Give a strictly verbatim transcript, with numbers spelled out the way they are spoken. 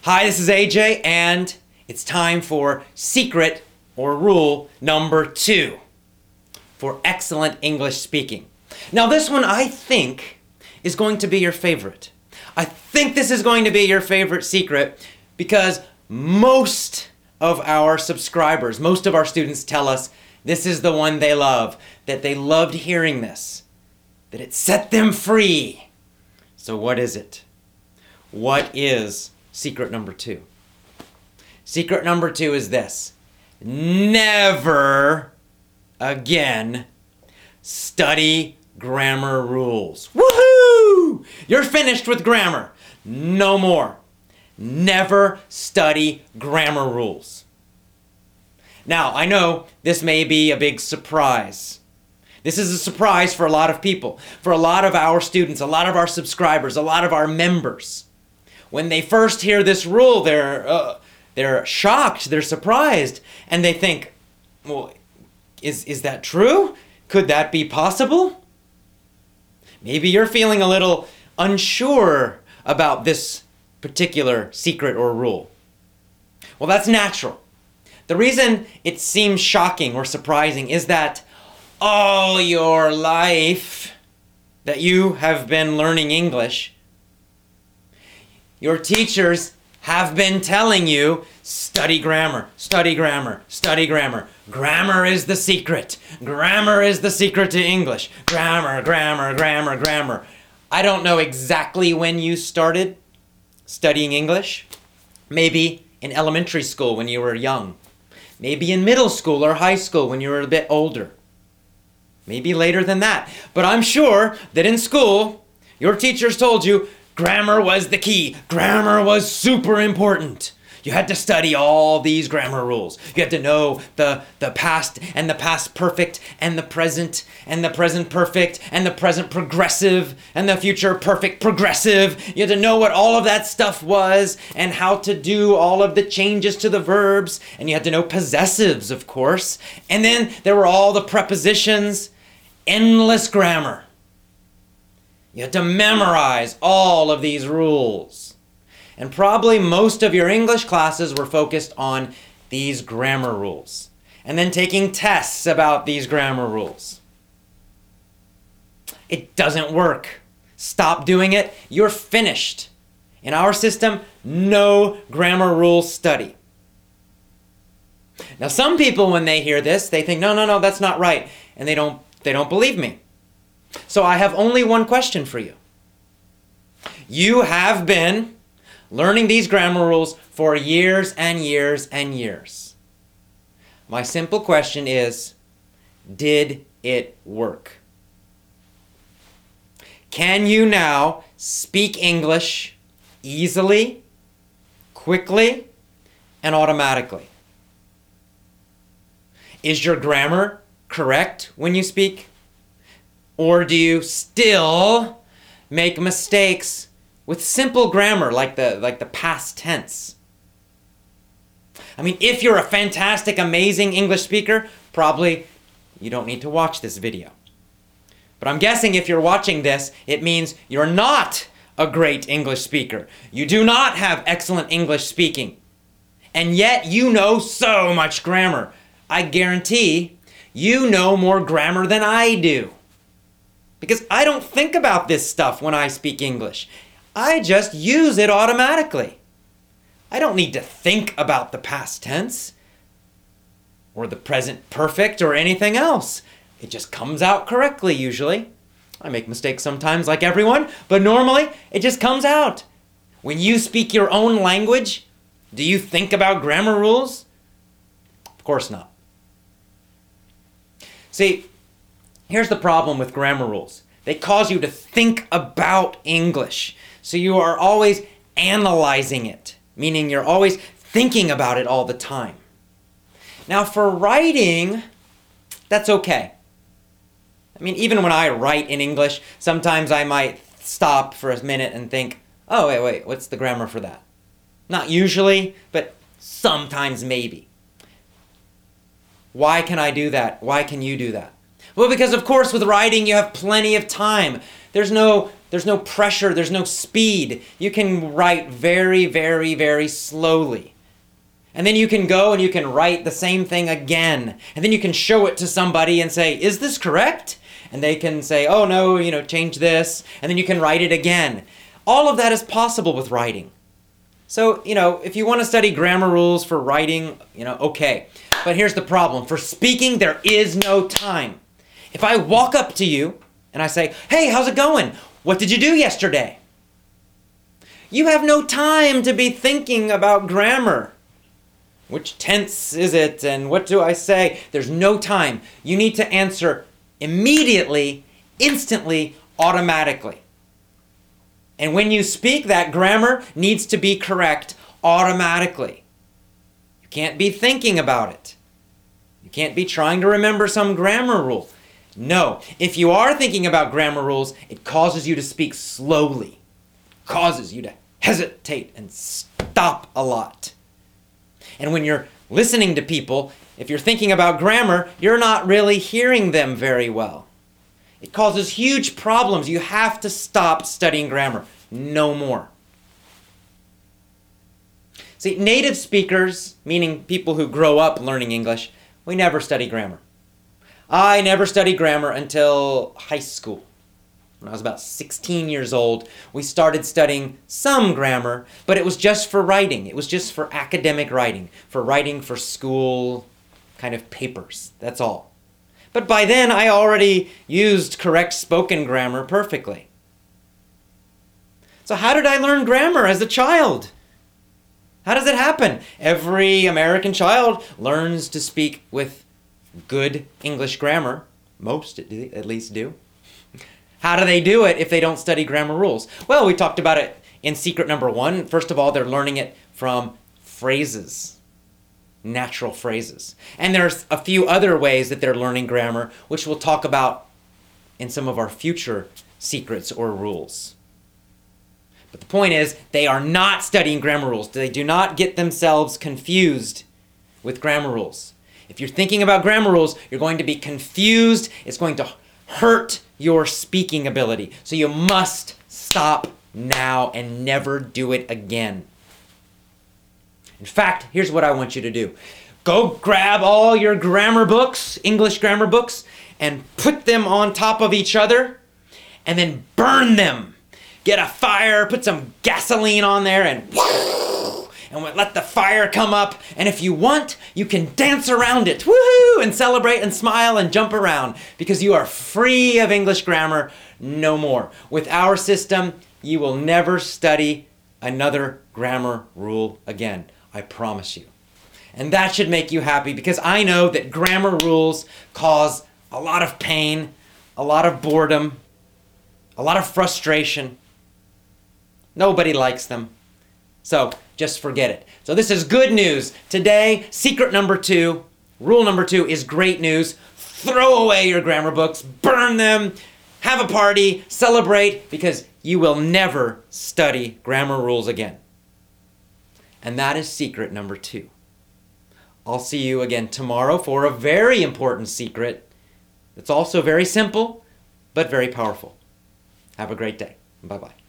Hi, this is A J, and it's time for secret or rule number two for excellent English speaking. Now, this one I think is going to be your favorite. I think this is going to be your favorite secret because most of our subscribers, most of our students tell us this is the one they love, that they loved hearing this, that it set them free. So what is it? What is secret number two? Secret number two is this: never again study grammar rules. Woohoo! You're finished with grammar. No more. Never study grammar rules. Now, I know this may be a big surprise. This is a surprise for a lot of people, for a lot of our students, a lot of our subscribers, a lot of our members. When they first hear this rule, they're uh, they're shocked, they're surprised, and they think, well, is, is that true? Could that be possible? Maybe you're feeling a little unsure about this particular secret or rule. Well, that's natural. The reason it seems shocking or surprising is that all your life that you have been learning English, your teachers have been telling you, study grammar, study grammar, study grammar. Grammar is the secret. Grammar is the secret to English. Grammar, grammar, grammar, grammar. I don't know exactly when you started studying English. Maybe in elementary school when you were young. Maybe in middle school or high school when you were a bit older. Maybe later than that. But I'm sure that in school, your teachers told you grammar was the key. Grammar was super important. You had to study all these grammar rules. You had to know the, the past and the past perfect and the present and the present perfect and the present progressive and the future perfect progressive. You had to know what all of that stuff was and how to do all of the changes to the verbs. And you had to know possessives, of course. And then there were all the prepositions, endless grammar. You had to memorize all of these rules. And probably most of your English classes were focused on these grammar rules, and then taking tests about these grammar rules. It doesn't work. Stop doing it. You're finished. In our system, no grammar rule study. Now, some people, when they hear this, they think, no, no, no, that's not right. And they don't, they don't believe me. So I have only one question for you. You have been learning these grammar rules for years and years and years. My simple question is, did it work? Can you now speak English easily, quickly, and automatically? Is your grammar correct when you speak? Or do you still make mistakes with simple grammar like the like the past tense? I mean, if you're a fantastic, amazing English speaker, probably you don't need to watch this video. But I'm guessing if you're watching this, it means you're not a great English speaker. You do not have excellent English speaking. And yet you know so much grammar. I guarantee you know more grammar than I do. Because I don't think about this stuff when I speak English. I just use it automatically. I don't need to think about the past tense or the present perfect or anything else. It just comes out correctly usually. I make mistakes sometimes like everyone, but normally it just comes out. When you speak your own language, do you think about grammar rules? Of course not. See, here's the problem with grammar rules. They cause you to think about English. So you are always analyzing it, meaning you're always thinking about it all the time. Now for writing, that's okay. I mean, even when I write in English, sometimes I might stop for a minute and think, oh, wait, wait, what's the grammar for that? Not usually, but sometimes maybe. Why can I do that? Why can you do that? Well, because of course with writing you have plenty of time. There's no, there's no pressure, there's no speed. You can write very, very, very slowly. And then you can go and you can write the same thing again. And then you can show it to somebody and say, is this correct? And they can say, oh no, you know, change this. And then you can write it again. All of that is possible with writing. So, you know, if you want to study grammar rules for writing, you know, okay. But here's the problem. For speaking, there is no time. If I walk up to you and I say, hey, how's it going? What did you do yesterday? You have no time to be thinking about grammar. Which tense is it? And what do I say? There's no time. You need to answer immediately, instantly, automatically. And when you speak, that grammar needs to be correct automatically. You can't be thinking about it. You can't be trying to remember some grammar rule. No, if you are thinking about grammar rules, it causes you to speak slowly. It causes you to hesitate and stop a lot. And when you're listening to people, if you're thinking about grammar, you're not really hearing them very well. It causes huge problems. You have to stop studying grammar. No more. See, native speakers, meaning people who grow up learning English, we never study grammar. I never studied grammar until high school. When I was about sixteen years old, we started studying some grammar, but it was just for writing. It was just for academic writing, for writing for school kind of papers. That's all. But by then, I already used correct spoken grammar perfectly. So how did I learn grammar as a child? How does it happen? Every American child learns to speak with good English grammar. Most at least do. How do they do it if they don't study grammar rules? Well, we talked about it in secret number one. First of all, they're learning it from phrases, natural phrases. And there's a few other ways that they're learning grammar, which we'll talk about in some of our future secrets or rules. But the point is, they are not studying grammar rules. They do not get themselves confused with grammar rules. If you're thinking about grammar rules, you're going to be confused. It's going to hurt your speaking ability. So you must stop now and never do it again. In fact, here's what I want you to do. Go grab all your grammar books, English grammar books, and put them on top of each other, and then burn them. Get a fire, put some gasoline on there, and whoo, and let the fire come up. And if you want, you can dance around it, woohoo, and celebrate and smile and jump around, because you are free of English grammar no more. With our system, you will never study another grammar rule again. I promise you. And that should make you happy, because I know that grammar rules cause a lot of pain, a lot of boredom, a lot of frustration. Nobody likes them. So just forget it. So this is good news. Today, secret number two, rule number two is great news. Throw away your grammar books, burn them, have a party, celebrate, because you will never study grammar rules again. And that is secret number two. I'll see you again tomorrow for a very important secret. It's also very simple, but very powerful. Have a great day. Bye-bye.